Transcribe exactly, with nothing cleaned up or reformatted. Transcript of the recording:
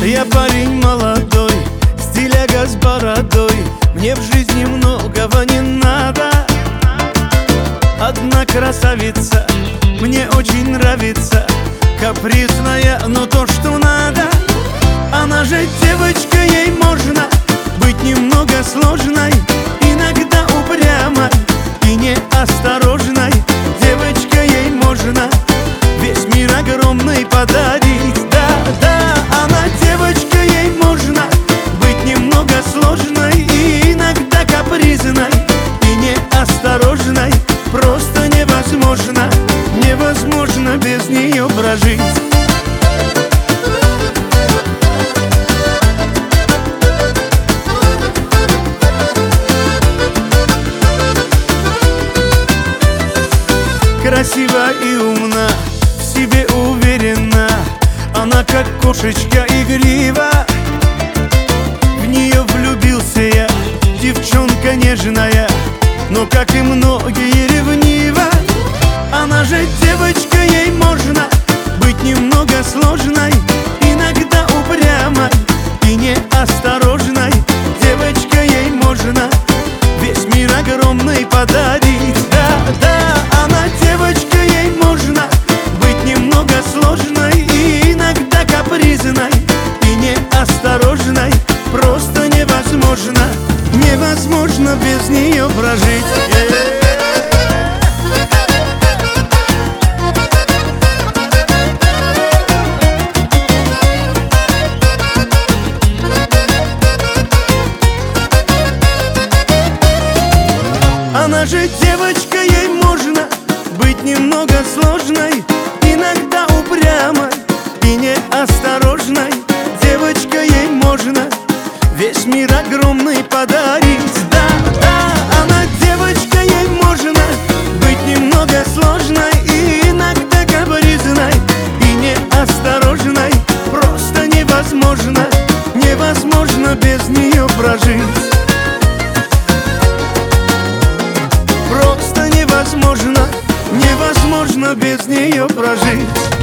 Я парень молодой, стиляга с бородой. Мне в жизни многого не надо. Одна красавица мне очень нравится, капризная, но то, что надо. Она же девочка, ей можно быть немного сложной, иногда упрямой и неосторожной. Девочка, ей можно весь мир огромный подарить. Да, да, она девочка, ей можно быть немного сложной и иногда капризной и неосторожной. Просто невозможно, невозможно без нее прожить. Красива и умна, в себе уверена, она как кошечка игрива. В нее влюбился я, девчонка нежная, но, как и многие, ревнива. Она же девочка, ей можно быть немного сложной, иногда упрямой и неосторожной. Девочка, ей можно весь мир огромный подарить. Да, да, она девочка, ей можно быть немного сложной и иногда капризной и неосторожной. Просто невозможно, невозможно без нее прожить. Она же девочка, ей можно быть немного сложной, иногда упрямой и неосторожной. Девочка, ей можно весь мир огромный подарить. Да, да, она девочка, ей можно быть немного сложной и иногда капризной и неосторожной. Просто невозможно, невозможно без нее прожить. Просто невозможно, невозможно без нее прожить.